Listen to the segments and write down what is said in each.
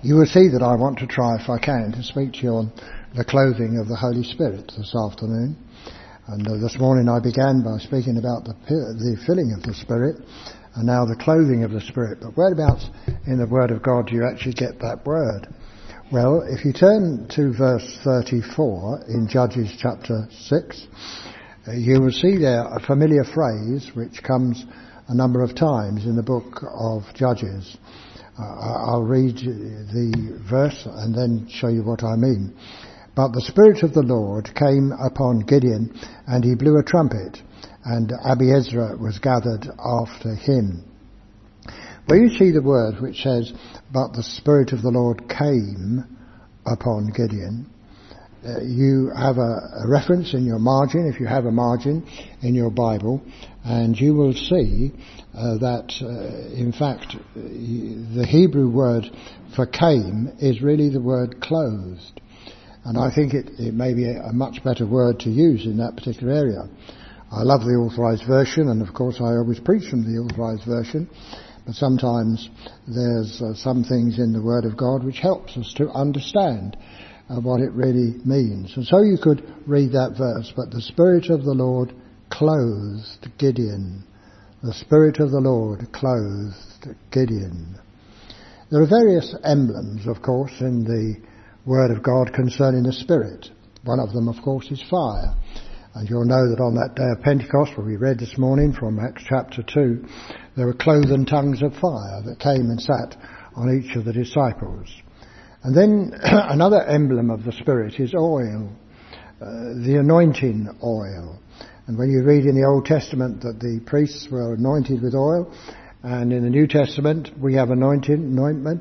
You will see that I want to try, if I can, to speak to you on the clothing of the Holy Spirit this afternoon. And this morning I began by speaking about the filling of the Spirit, and now the clothing of the Spirit. But whereabouts in the Word of God do you actually get that word? Well, if you turn to verse 34 in Judges chapter 6, you will see there a familiar phrase which comes a number of times in the book of Judges. I'll read the verse and then show you what I mean. But the Spirit of the Lord came upon Gideon, and he blew a trumpet, and Abiezra was gathered after him. Where you see the word which says, but the Spirit of the Lord came upon Gideon, you have a reference in your margin, if you have a margin in your Bible, and you will see that in fact the Hebrew word for came is really the word clothed. And I think it may be a much better word to use in that particular area. I love the Authorized Version, and of course I always preach from the Authorized Version, but sometimes there's some things in the Word of God which helps us to understand what it really means. And so you could read that verse, but the Spirit of the Lord clothed Gideon. The Spirit of the Lord clothed Gideon. There are various emblems, of course, in the Word of God concerning the Spirit. One of them, of course, is fire. And you'll know that on that day of Pentecost, where we read this morning from Acts chapter 2, there were cloven tongues of fire that came and sat on each of the disciples. And then another emblem of the Spirit is oil, the anointing oil. And when you read in the Old Testament that the priests were anointed with oil, and in the New Testament we have anointing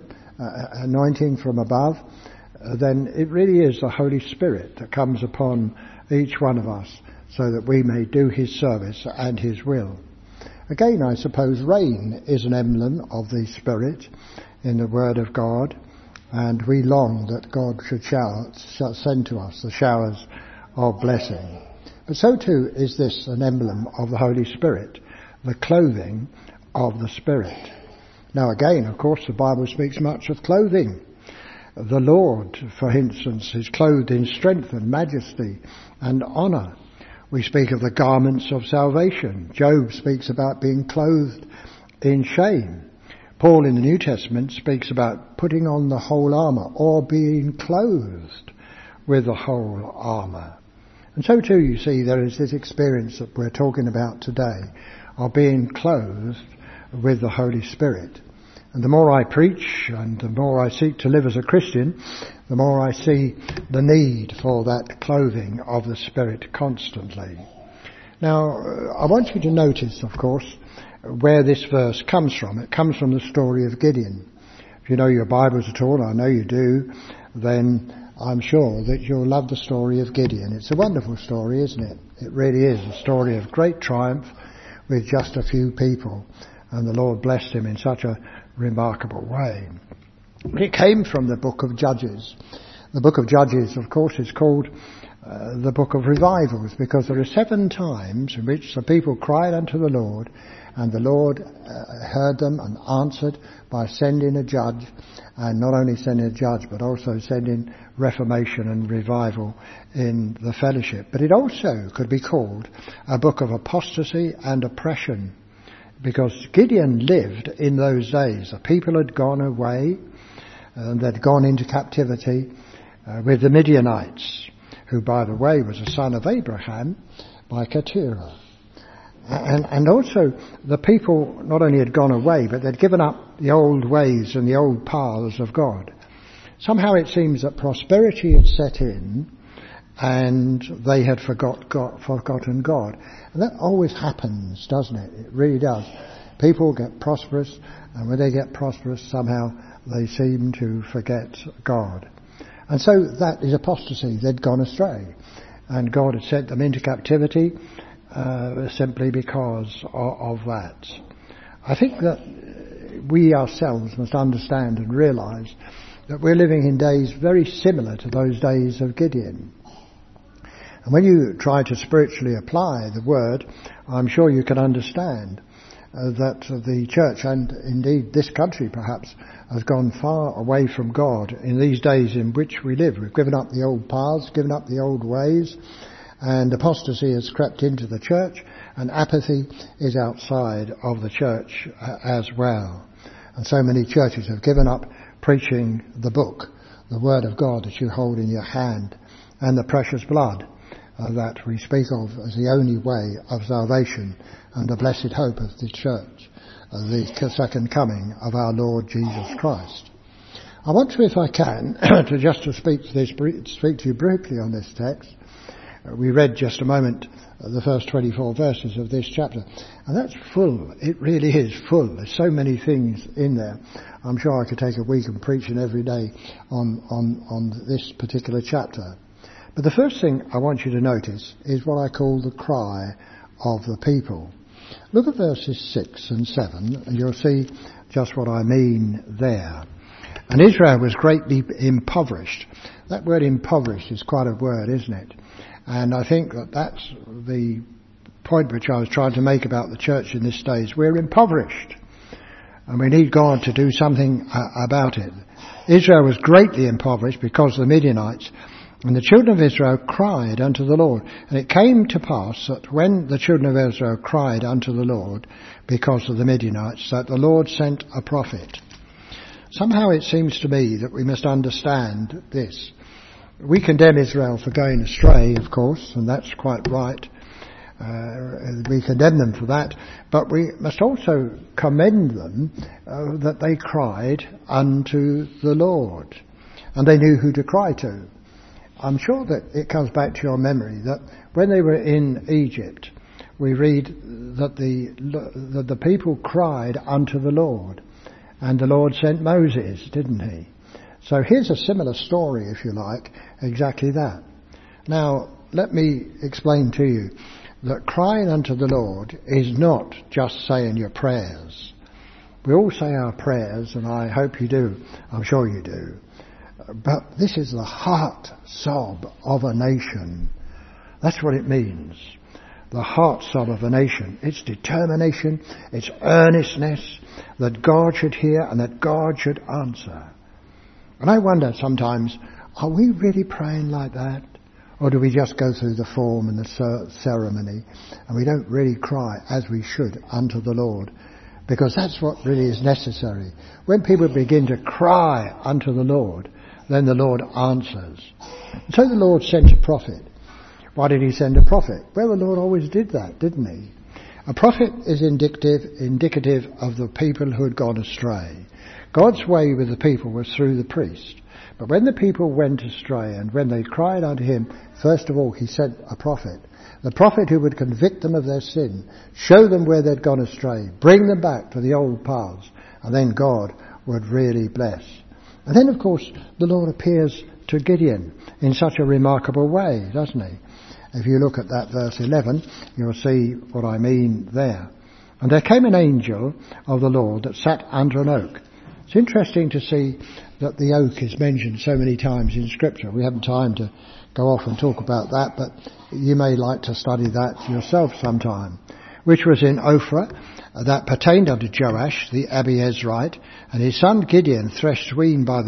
from above, then it really is the Holy Spirit that comes upon each one of us so that we may do His service and His will. Again, I suppose rain is an emblem of the Spirit in the Word of God, and we long that God should send to us the showers of blessing. But so too is this an emblem of the Holy Spirit, the clothing of the Spirit. Now again, of course, the Bible speaks much of clothing. The Lord, for instance, is clothed in strength and majesty and honour. We speak of the garments of salvation. Job speaks about being clothed in shame. Paul in the New Testament speaks about putting on the whole armour, or being clothed with the whole armour. And so too, you see, there is this experience that we're talking about today of being clothed with the Holy Spirit. And the more I preach and the more I seek to live as a Christian, the more I see the need for that clothing of the Spirit constantly. Now, I want you to notice, of course, where this verse comes from. It comes from the story of Gideon. If you know your Bibles at all, I know you do, then I'm sure that you'll love the story of Gideon. It's a wonderful story, isn't it? It really is a story of great triumph with just a few people. And the Lord blessed him in such a remarkable way. But it came from the book of Judges. The book of Judges, of course, is called the book of revivals, because there are 7 times in which the people cried unto the Lord, and the Lord heard them and answered by sending a judge, and not only sending a judge, but also sending reformation and revival in the fellowship. But it also could be called a book of apostasy and oppression, because Gideon lived in those days. The people had gone away, and they'd gone into captivity with the Midianites, who, by the way, was a son of Abraham by Keturah. And also the people not only had gone away, but they'd given up the old ways and the old paths of God. Somehow it seems that prosperity had set in, and they had forgotten God. And that always happens, doesn't it? It really does. People get prosperous, and when they get prosperous, somehow they seem to forget God. And so that is apostasy. They'd gone astray. And God had sent them into captivity simply because of that. I think that we ourselves must understand and realise that we're living in days very similar to those days of Gideon. And when you try to spiritually apply the word, I'm sure you can understand that the church, and indeed this country perhaps, has gone far away from God in these days in which we live. We've given up the old paths, given up the old ways, and apostasy has crept into the church, and apathy is outside of the church as well. And so many churches have given up preaching the book, the Word of God that you hold in your hand, and the precious blood that we speak of as the only way of salvation and the blessed hope of the church, the second coming of our Lord Jesus Christ. I want to, if I can, to speak to you briefly on this text. We read just a moment the first 24 verses of this chapter, and that's full. It really is full. There's so many things in there. I'm sure I could take a week and preaching every day on this particular chapter. But the first thing I want you to notice is what I call the cry of the people. Look at verses 6 and 7, and you'll see just what I mean there. And Israel was greatly impoverished. That word impoverished is quite a word, isn't it? And I think that that's the point which I was trying to make about the church in this day. We're impoverished, and we need God to do something about it. Israel was greatly impoverished because of the Midianites, and the children of Israel cried unto the Lord. And it came to pass that when the children of Israel cried unto the Lord because of the Midianites, that the Lord sent a prophet. Somehow it seems to me that we must understand this. We condemn Israel for going astray, of course, and that's quite right. We condemn them for that, but we must also commend them that they cried unto the Lord, and they knew who to cry to. I'm sure that it comes back to your memory that when they were in Egypt, we read that the people cried unto the Lord, and the Lord sent Moses, didn't he? So here's a similar story, if you like, exactly that. Now, let me explain to you that crying unto the Lord is not just saying your prayers. We all say our prayers, and I hope you do. I'm sure you do. But this is the heart sob of a nation. That's what it means. The heart sob of a nation. It's determination, it's earnestness that God should hear and that God should answer. And I wonder sometimes, are we really praying like that? Or do we just go through the form and the ceremony and we don't really cry as we should unto the Lord? Because that's what really is necessary. When people begin to cry unto the Lord, then the Lord answers. So the Lord sent a prophet. Why did he send a prophet? Well, the Lord always did that, didn't he? A prophet is indicative of the people who had gone astray. God's way with the people was through the priest. But when the people went astray and when they cried unto him, first of all he sent a prophet. The prophet who would convict them of their sin, show them where they'd gone astray, bring them back to the old paths, and then God would really bless. And then, of course, the Lord appears to Gideon in such a remarkable way, doesn't he? If you look at that verse 11, you'll see what I mean there. And there came an angel of the Lord that sat under an oak. It's interesting to see that the oak is mentioned so many times in Scripture. We haven't time to go off and talk about that, but you may like to study that yourself sometime. Which was in Ophrah, that pertained unto Joash the Abiezrite, and his son Gideon threshed wheat by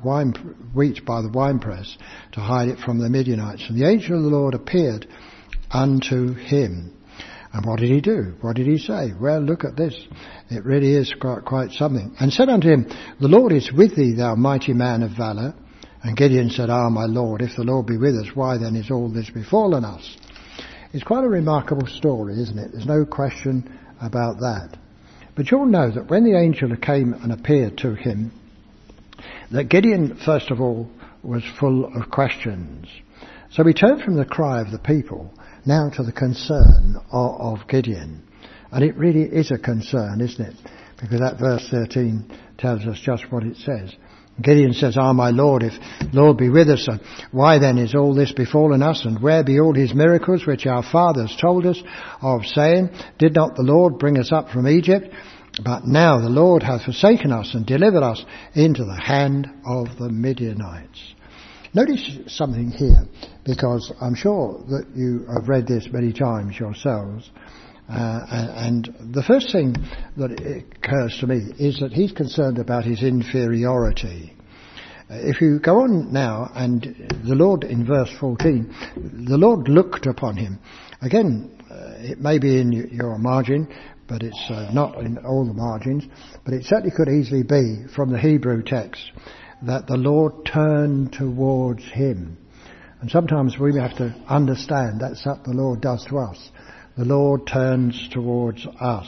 the winepress to hide it from the Midianites. And the angel of the Lord appeared unto him. And what did he do? What did he say? Well, look at this. It really is quite something. And said unto him, the Lord is with thee, thou mighty man of valour. And Gideon said, Ah, my Lord, if the Lord be with us, why then is all this befallen us? It's quite a remarkable story, isn't it? There's no question about that. But you'll know that when the angel came and appeared to him, that Gideon, first of all, was full of questions. So we turn from the cry of the people now to the concern of Gideon. And it really is a concern, isn't it? Because that verse 13 tells us just what it says. Gideon says, Ah, my Lord, if Lord be with us, why then is all this befallen us? And where be all his miracles which our fathers told us of, saying, Did not the Lord bring us up from Egypt? But now the Lord hath forsaken us and delivered us into the hand of the Midianites. Notice something here, because I'm sure that you have read this many times yourselves, And the first thing that occurs to me is that he's concerned about his inferiority. If you go on now, and the Lord in verse 14, the Lord looked upon him. Again, it may be in your margin, but it's not in all the margins, but it certainly could easily be from the Hebrew text that the Lord turned towards him. And sometimes we have to understand that's what the Lord does to us. The Lord turns towards us.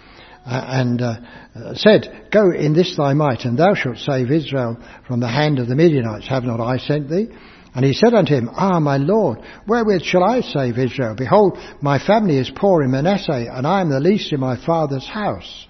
And said, "Go in this thy might, and thou shalt save Israel from the hand of the Midianites. Have not I sent thee?" And he said unto him, "Ah, my Lord, wherewith shall I save Israel? Behold, my family is poor in Manasseh, and I am the least in my father's house."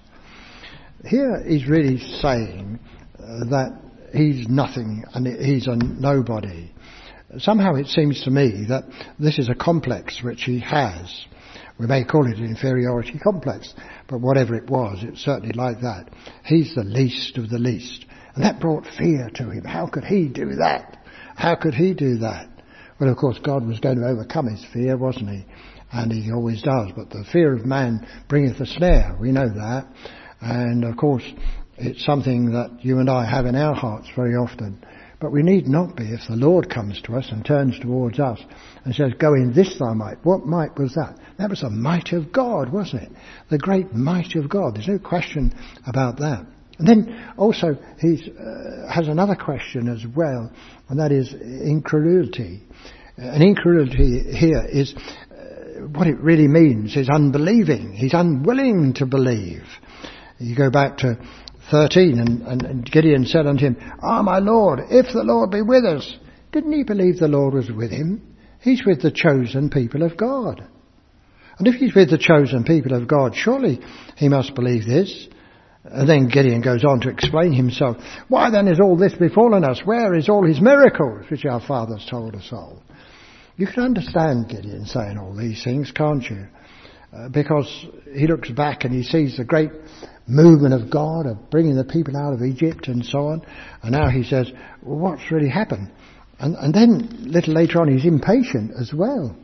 Here he's really saying that he's nothing and he's a nobody. Somehow it seems to me that this is a complex which he has. We may call it an inferiority complex, but whatever it was, it's certainly like that. He's the least of the least. And that brought fear to him. How could he do that? How could he do that? Well, of course, God was going to overcome his fear, wasn't he? And he always does. But the fear of man bringeth a snare. We know that. And, of course, it's something that you and I have in our hearts very often. But we need not be if the Lord comes to us and turns towards us and says, "Go in this thy might." What might was that? That was the might of God, wasn't it? The great might of God. There's no question about that. And then also he has another question as well, and that is incredulity. And incredulity here is what it really means is unbelieving. He's unwilling to believe. You go back to 13, and Gideon said unto him, "Ah, my Lord, if the Lord be with us." Didn't he believe the Lord was with him? He's with the chosen people of God. And if he's with the chosen people of God, surely he must believe this. And then Gideon goes on to explain himself. "Why then is all this befallen us? Where is all his miracles, which our fathers told us of?" You can understand Gideon saying all these things, can't you? Because he looks back and he sees the great movement of God of bringing the people out of Egypt and so on. And now he says, well, what's really happened? And then a little later on he's impatient as well.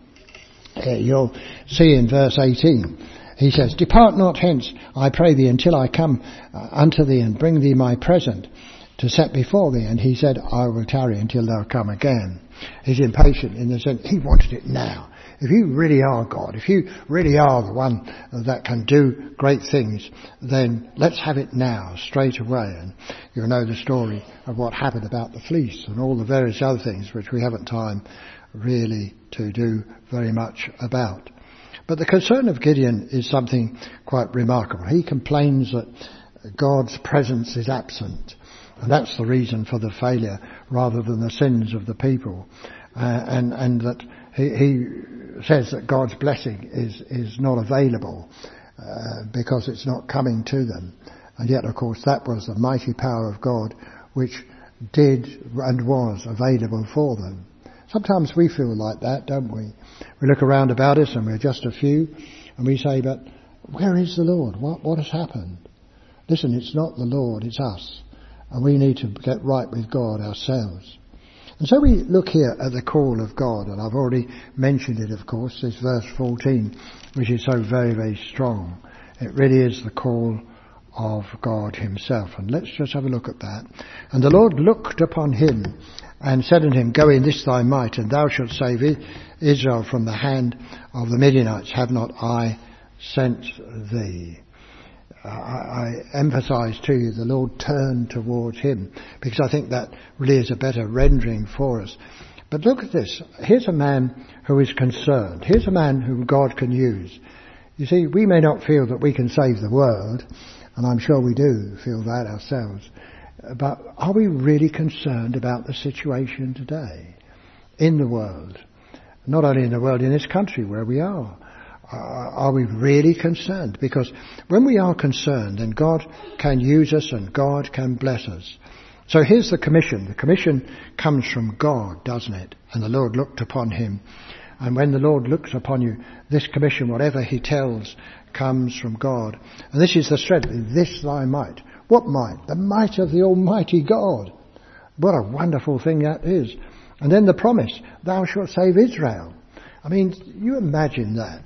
You'll see in verse 18, he says, "Depart not hence, I pray thee, until I come unto thee and bring thee my present to set before thee." And he said, "I will tarry until thou come again." He's impatient in the sense he wanted it now. If you really are God, if you really are the one that can do great things, then let's have it now, straight away. And you'll know the story of what happened about the fleece and all the various other things which we haven't time really to do very much about. But the concern of Gideon is something quite remarkable. He complains that God's presence is absent. And that's the reason for the failure rather than the sins of the people. And that he says that God's blessing is not available because it's not coming to them. And yet, of course, that was the mighty power of God which did and was available for them. Sometimes we feel like that, don't we? We look around about us and we're just a few and we say, but where is the Lord? What has happened? Listen, it's not the Lord, it's us. And we need to get right with God ourselves. And so we look here at the call of God, and I've already mentioned it, of course, this verse 14, which is so very, very strong. It really is the call of God himself. And let's just have a look at that. "And the Lord looked upon him and said unto him, Go in this thy might, and thou shalt save Israel from the hand of the Midianites. Have not I sent thee?" I emphasise to you the Lord turned towards him, because I think that really is a better rendering for us. But look at this. Here's a man who is concerned. Here's a man whom God can use. You see, we may not feel that we can save the world, and I'm sure we do feel that ourselves. But are we really concerned about the situation today in the world? Not only in the world, in this country where we are. Are we really concerned? Because when we are concerned, then God can use us and God can bless us. So here's the commission. The commission comes from God, doesn't it? And the Lord looked upon him. And when the Lord looks upon you, this commission, whatever he tells, comes from God. And this is the strength. This thy might. What might? The might of the Almighty God. What a wonderful thing that is. And then the promise, thou shalt save Israel. I mean, you imagine that.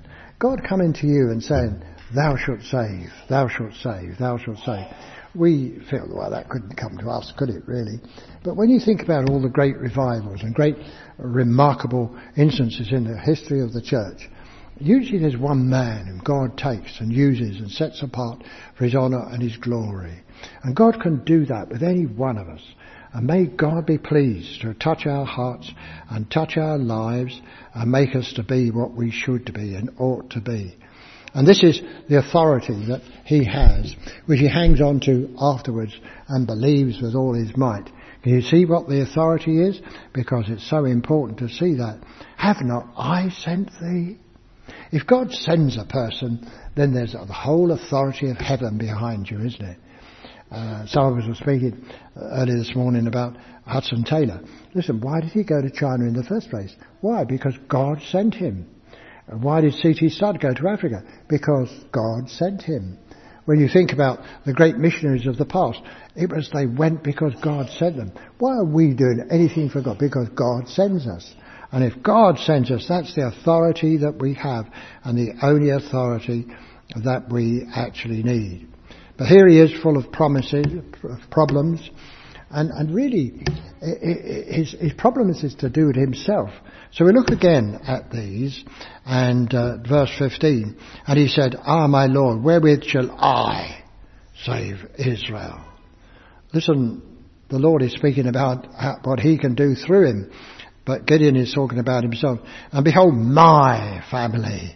God coming to you and saying, thou shalt save, thou shalt save, thou shalt save. We feel, well, that couldn't come to us, could it really? But when you think about all the great revivals and great remarkable instances in the history of the church, usually there's one man whom God takes and uses and sets apart for his honour and his glory. And God can do that with any one of us. And may God be pleased to touch our hearts and touch our lives and make us to be what we should be and ought to be. And this is the authority that he has, which he hangs on to afterwards and believes with all his might. Can you see what the authority is? Because it's so important to see that. Have not I sent thee? If God sends a person, then there's the whole authority of heaven behind you, isn't it? Some of us were speaking earlier this morning about Hudson Taylor. Listen, why did he go to China in the first place? Why? Because God sent him. Why did C.T. Studd go to Africa? Because God sent him. When you think about the great missionaries of the past, it was they went because God sent them. Why are we doing anything for God? Because God sends us. And if God sends us, that's the authority that we have and the only authority that we actually need. But here he is full of promises, of problems, and really his problem is to do it himself. So we look again at these, and verse 15, and he said, Ah, my Lord, wherewith shall I save Israel? Listen, the Lord is speaking about what he can do through him, but Gideon is talking about himself. And behold, my family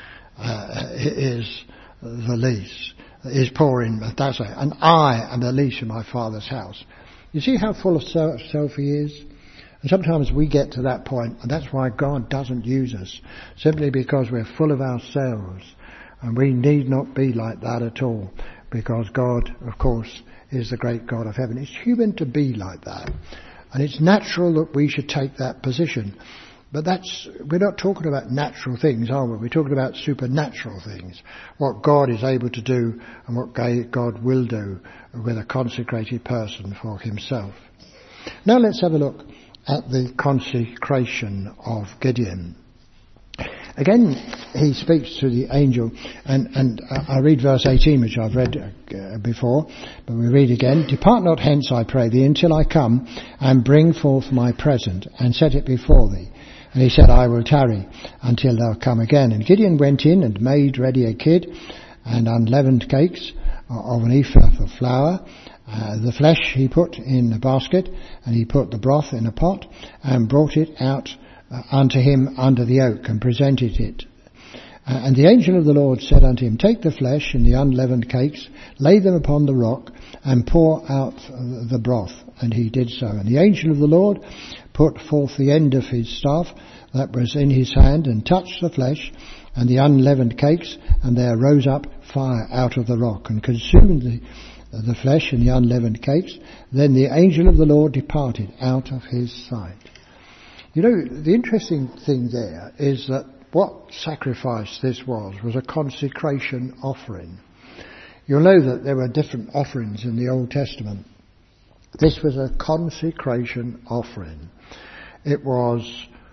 is the least, is poor in Manasseh, and I am the least in my father's house. You see how full of self he is? And sometimes we get to that point, and that's why God doesn't use us, simply because we're full of ourselves. And we need not be like that at all, because God, of course, is the great God of heaven. It's human to be like that. And it's natural that we should take that position. But we're not talking about natural things, are we? We're talking about supernatural things. What God is able to do and what God will do with a consecrated person for himself. Now let's have a look at the consecration of Gideon. Again, he speaks to the angel, and I read verse 18, which I've read before, but we read again. Depart not hence, I pray thee, until I come and bring forth my present and set it before thee. And he said, I will tarry until thou come again. And Gideon went in and made ready a kid and unleavened cakes of an ephah of flour. The flesh he put in a basket, and he put the broth in a pot, and brought it out unto him under the oak, and presented it. And the angel of the Lord said unto him, Take the flesh and the unleavened cakes, lay them upon the rock, and pour out the broth. And he did so. And the angel of the Lord put forth the end of his staff that was in his hand, and touched the flesh and the unleavened cakes, and there rose up fire out of the rock, and consumed the flesh and the unleavened cakes. Then the angel of the Lord departed out of his sight. You know, the interesting thing there is that what sacrifice this was a consecration offering. You'll know that there were different offerings in the Old Testament. This was a consecration offering. It was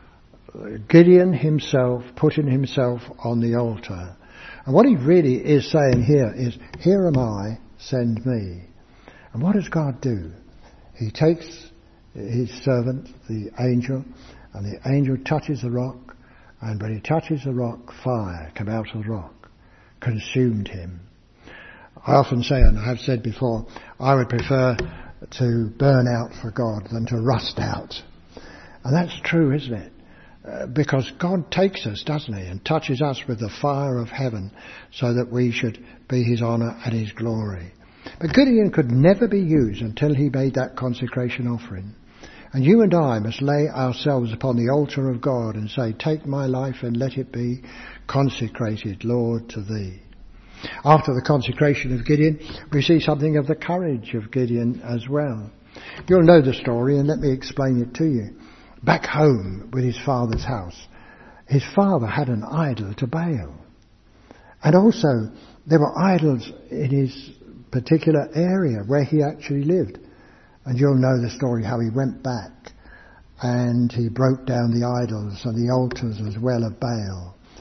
Gideon himself putting himself on the altar. And what he really is saying here is, Here am I, send me. And what does God do? He takes his servant, the angel, and the angel touches the rock, and when he touches the rock, fire came out of the rock, consumed him. I often say, and I have said before, I would prefer to burn out for God than to rust out. And that's true, isn't it? Because God takes us, doesn't he, and touches us with the fire of heaven so that we should be his honour and his glory. But Gideon could never be used until he made that consecration offering. And you and I must lay ourselves upon the altar of God and say, Take my life and let it be consecrated, Lord, to thee. After the consecration of Gideon, we see something of the courage of Gideon as well. You'll know the story, and let me explain it to you. Back home with his father's house, his father had an idol to Baal. And also, there were idols in his particular area where he actually lived. And you'll know the story how he went back and he broke down the idols and the altars as well of Baal.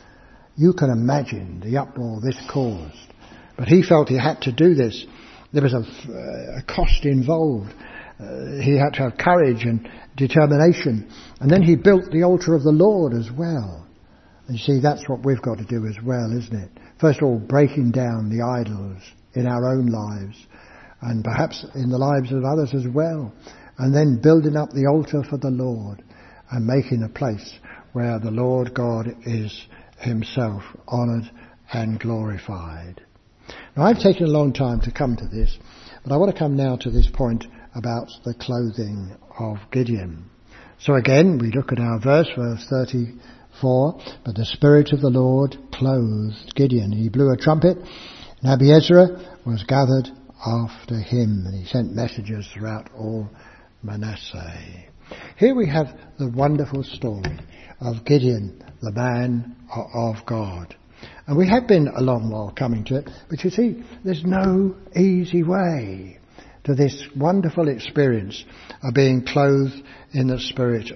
You can imagine the uproar this caused. But he felt he had to do this. There was a cost involved. He had to have courage and determination. And then he built the altar of the Lord as well. And you see, that's what we've got to do as well, isn't it? First of all, breaking down the idols in our own lives, and perhaps in the lives of others as well. And then building up the altar for the Lord and making a place where the Lord God is himself honoured and glorified. Now, I've taken a long time to come to this, but I want to come now to this point about the clothing of Gideon. So again, we look at our verse 34, but the Spirit of the Lord clothed Gideon. He blew a trumpet, and Abiezra was gathered after him, and he sent messengers throughout all Manasseh. Here we have the wonderful story of Gideon, the man of God. And we have been a long while coming to it, but you see, there's no easy way to this wonderful experience of being clothed in the Spirit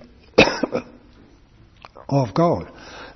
of God.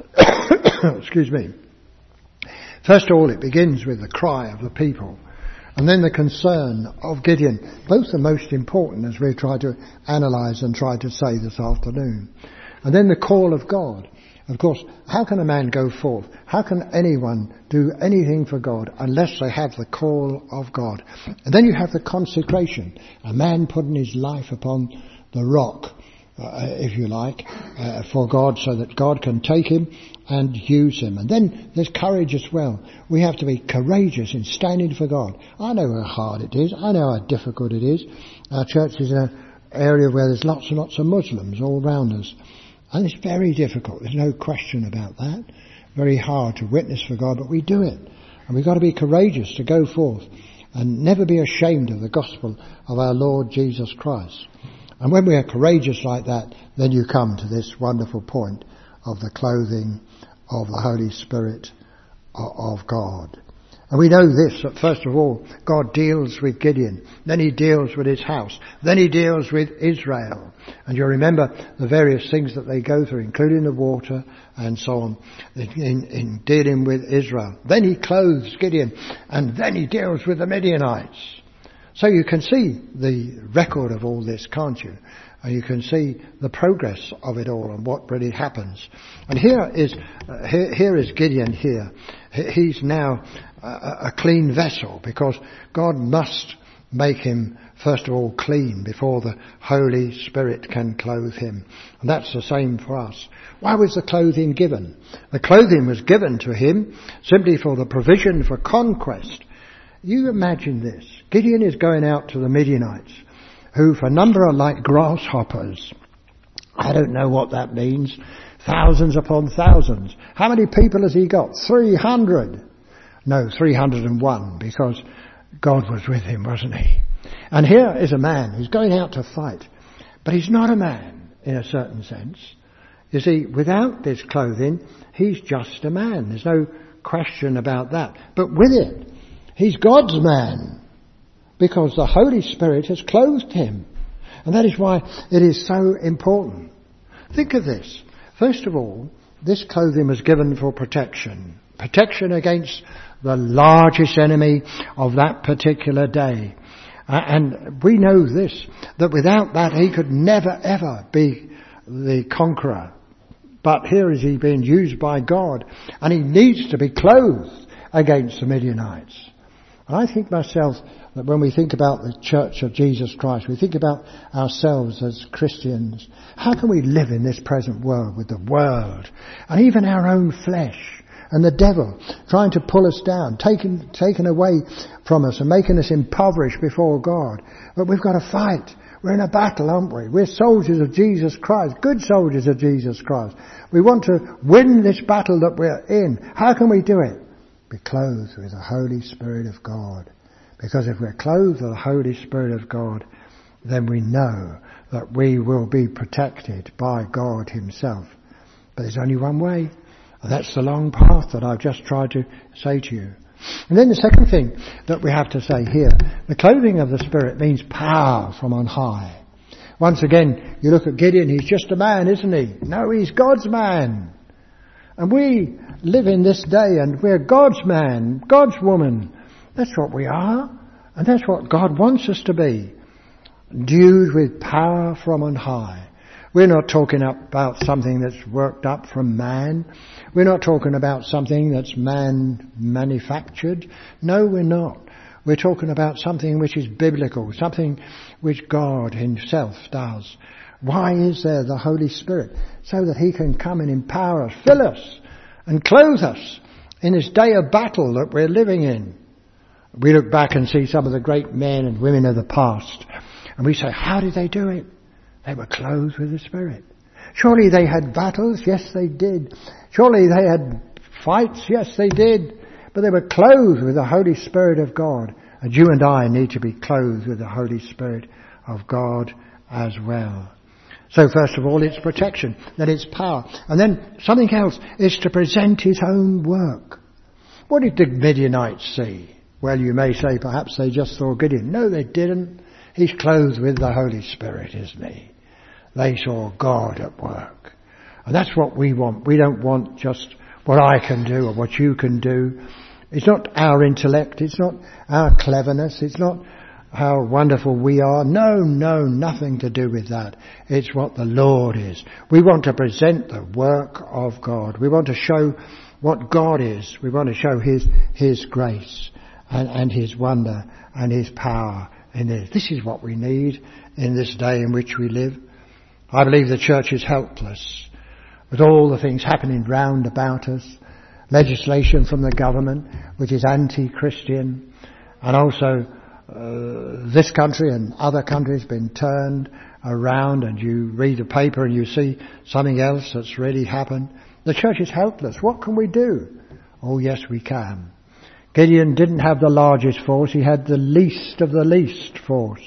Excuse me. First of all, it begins with the cry of the people, and then the concern of Gideon. Both are most important as we try to analyse and try to say this afternoon. And then the call of God. Of course, how can a man go forth? How can anyone do anything for God unless they have the call of God? And then you have the consecration. A man putting his life upon the rock, if you like, for God, so that God can take him and use him. And then there's courage as well. We have to be courageous in standing for God. I know how hard it is. I know how difficult it is. Our church is an area where there's lots and lots of Muslims all around us. And it's very difficult. There's no question about that. Very hard to witness for God, but we do it. And we've got to be courageous to go forth and never be ashamed of the gospel of our Lord Jesus Christ. And when we are courageous like that, then you come to this wonderful point of the clothing of the Holy Spirit of God. And we know this, that first of all, God deals with Gideon. Then he deals with his house. Then he deals with Israel. And you remember the various things that they go through, including the water and so on, in dealing with Israel. Then he clothes Gideon. And then he deals with the Midianites. So you can see the record of all this, can't you? And you can see the progress of it all and what really happens. And here is Gideon here. He's now a clean vessel, because God must make him first of all clean before the Holy Spirit can clothe him. And that's the same for us. Why was the clothing given? The clothing was given to him simply for the provision for conquest. You imagine this. Gideon is going out to the Midianites, who for number are like grasshoppers. I don't know what that means. Thousands upon thousands. How many people has he got? 300. No, 301, because God was with him, wasn't he? And here is a man who's going out to fight, but he's not a man in a certain sense. You see, without this clothing, he's just a man. There's no question about that. But with it, he's God's man, because the Holy Spirit has clothed him. And that is why it is so important. Think of this. First of all, this clothing was given for protection. Protection against the largest enemy of that particular day. And we know this, that without that he could never ever be the conqueror. But here is he being used by God, and he needs to be clothed against the Midianites. And I think myself that when we think about the Church of Jesus Christ, we think about ourselves as Christians. How can we live in this present world with the world and even our own flesh and the devil trying to pull us down, taken away from us and making us impoverished before God? But we've got to fight. We're in a battle, aren't we? We're soldiers of Jesus Christ, good soldiers of Jesus Christ. We want to win this battle that we're in. How can we do it? Be clothed with the Holy Spirit of God. Because if we're clothed with the Holy Spirit of God, then we know that we will be protected by God himself. But there's only one way, and that's the long path that I've just tried to say to you. And then the second thing that we have to say here, the clothing of the Spirit means power from on high. Once again, you look at Gideon, he's just a man, isn't he? No, he's God's man. And we live in this day and we're God's man, God's woman. That's what we are. And that's what God wants us to be. Endued with power from on high. We're not talking about something that's worked up from man. We're not talking about something that's man manufactured. No, we're not. We're talking about something which is biblical, something which God himself does. Why is there the Holy Spirit? So that he can come and empower us, fill us and clothe us in this day of battle that we're living in. We look back and see some of the great men and women of the past and we say, how did they do it? They were clothed with the Spirit. Surely they had battles? Yes, they did. Surely they had fights? Yes, they did. But they were clothed with the Holy Spirit of God. And you and I need to be clothed with the Holy Spirit of God as well. So first of all, it's protection. Then it's power. And then something else is to present his own work. What did the Midianites see? Well, you may say perhaps they just saw Gideon. No, they didn't. He's clothed with the Holy Spirit, isn't he? They saw God at work. And that's what we want. We don't want just what I can do or what you can do. It's not our intellect. It's not our cleverness. It's not how wonderful we are. No, nothing to do with that. It's what the Lord is. We want to present the work of God. We want to show what God is. We want to show His grace and His wonder and His power in this. This is what we need in this day in which we live. I believe the church is helpless with all the things happening round about us. Legislation from the government which is anti-Christian, and also this country and other countries been turned around, and you read the paper and you see something else that's really happened. The church is helpless. What can we do? Oh yes, we can. Gideon didn't have the largest force. He had the least of the least force.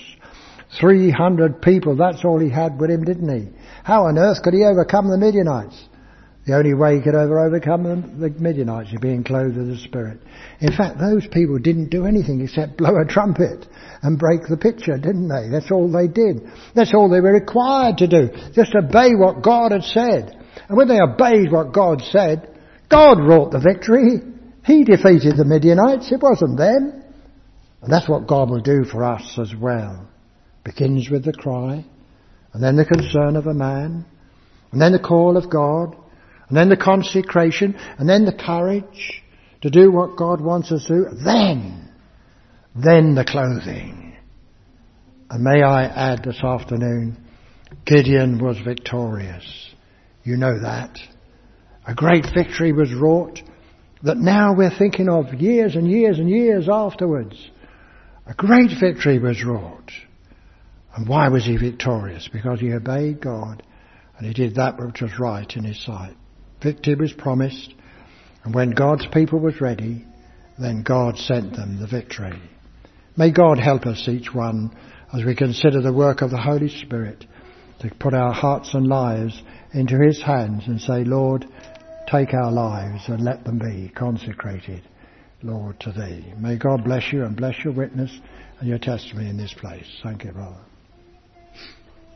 300 people, that's all he had with him, didn't he? How on earth could he overcome the Midianites? The only way he could overcome the Midianites is being clothed with the Spirit. In fact, those people didn't do anything except blow a trumpet and break the pitcher, didn't they? That's all they did. That's all they were required to do. Just obey what God had said. And when they obeyed what God said, God wrought the victory. He defeated the Midianites. It wasn't them. And that's what God will do for us as well. Begins with the cry, and then the concern of a man, and then the call of God, and then the consecration, and then the courage to do what God wants us to do. Then the clothing. And may I add this afternoon, Gideon was victorious. You know that. A great victory was wrought that now we're thinking of years and years and years afterwards. A great victory was wrought. And why was he victorious? Because he obeyed God and he did that which was right in his sight. Victory was promised, and when God's people was ready, then God sent them the victory. May God help us each one as we consider the work of the Holy Spirit to put our hearts and lives into His hands and say, Lord, take our lives and let them be consecrated, Lord, to Thee. May God bless you and bless your witness and your testimony in this place. Thank you, brother.